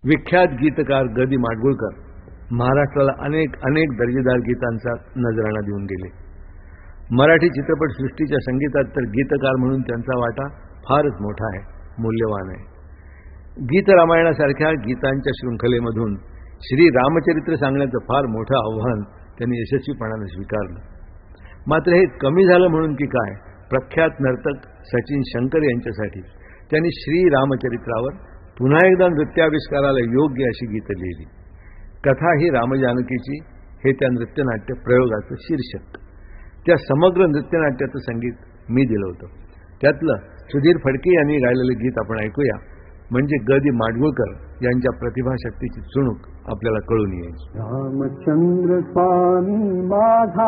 विख्यात गीतकार ग दि माडगुळकर महाराष्ट्राला अनेक अनेक दर्जेदार गीतांचा नजराणा देऊन गेले. मराठी चित्रपटसृष्टीच्या संगीतात तर गीतकार म्हणून त्यांचा वाटा फारच मोठा आहे, मूल्यवान आहे. गीत रामायणासारख्या गीतांच्या शृंखलेमधून श्री रामचरित्र सांगण्याचं फार मोठं आव्हान त्यांनी यशस्वीपणाने स्वीकारलं. मात्र हे कमी झालं म्हणून की काय, प्रख्यात नर्तक सचिन शंकर यांच्यासाठी त्यांनी श्री रामचरित्रावर पुन्हा एकदा नृत्याविष्काराला योग्य अशी गीतं लिहिली. कथा ही रामजानकीची हे त्या नृत्यनाट्य प्रयोगाचं शीर्षक. त्या समग्र नृत्यनाट्याचं संगीत मी दिलं होतं. त्यातलं सुधीर फडके यांनी गायलेलं गीत आपण ऐकूया, म्हणजे ग दि माडगुळकर यांच्या प्रतिभाशक्तीची चुणूक आपल्याला कळून येईल. रामचंद्र स्वामी माझा,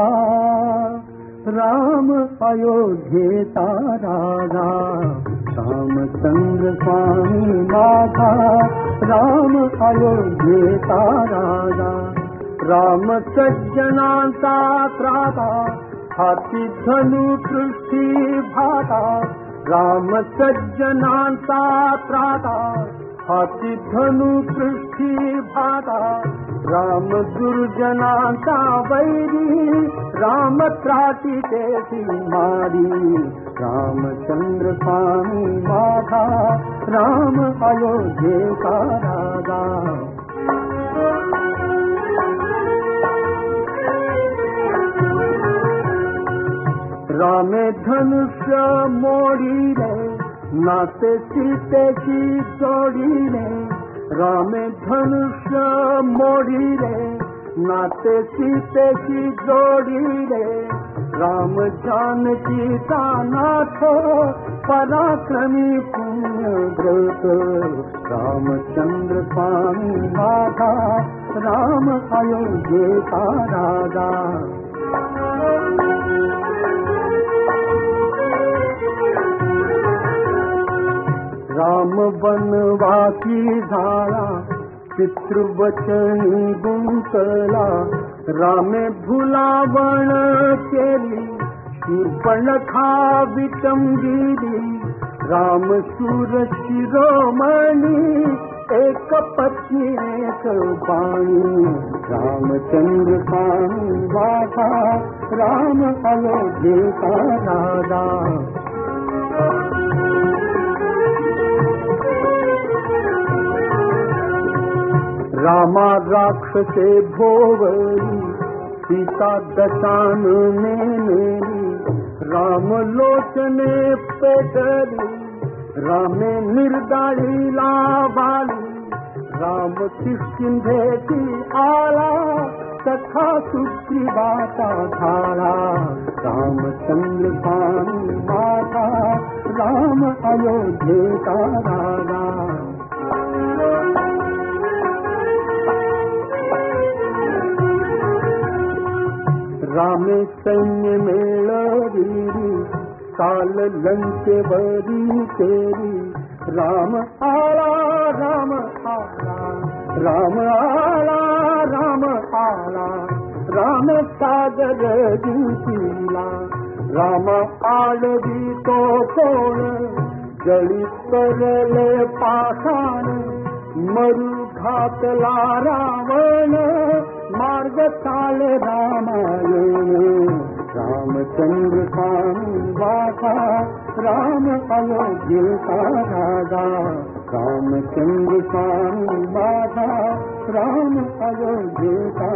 राम अयोध्येचा राजा. रामचंद्र स्वामी माझा, राम अयोध्येचा राजा. राम सज्जनांचा त्राता, हाती धनु पृथ्वी भाता. राम सज्जनांचा त्राता, हाती धनु पृथ्वी भाता. राम दुर्जनांचा वैरी, राम त्राटिते मारी. रामचंद्र स्वामी माझा, राम अयोध्येचा राजा. रामे धनुष्य मोडिले, नाते सीतेची जोडिले. रामे धनुष्य मोडिले, नाते सीतेची जोडिले. राम जानकीचा नाथ, पराक्रमी पुण्यव्रत. रामचंद्र स्वामी माझा, राम अयोध्येचा राजा. राम वनवासी झाला, पितृवचनी गुंतला. रामे भुलावण केली, शूर्पणखा विटंबिली. राम शूर शिरोमणी, एक पत्नी एक बाणी. रामचंद्र स्वामी माझा, राम अयोध्येचा राजा. रामा राक्षसे भोवली, सीता दशानने नेली. राम लोचने पेटली, रामे निर्दाळीला वाली. राम किष्किंधेची आला, सखा सुग्रीवाचा झाला. रामचंद्र स्वामी माझा, राम अयोध्येचा राजा. रामे सैन्य मेळविली, काल लंकेवरी केली. राम आला, राम आला, राम आला, राम आला. राम सागर जिंकिला, राम आळवी तो कोण. जळी करले पाषाण, मरु घातला रावण. मार्ग चाले रामायण. रामचंद्र स्वामी माझा, राम अयोध्येचा राजा. रामचंद्र स्वामी माझा, राम अयोध्येचा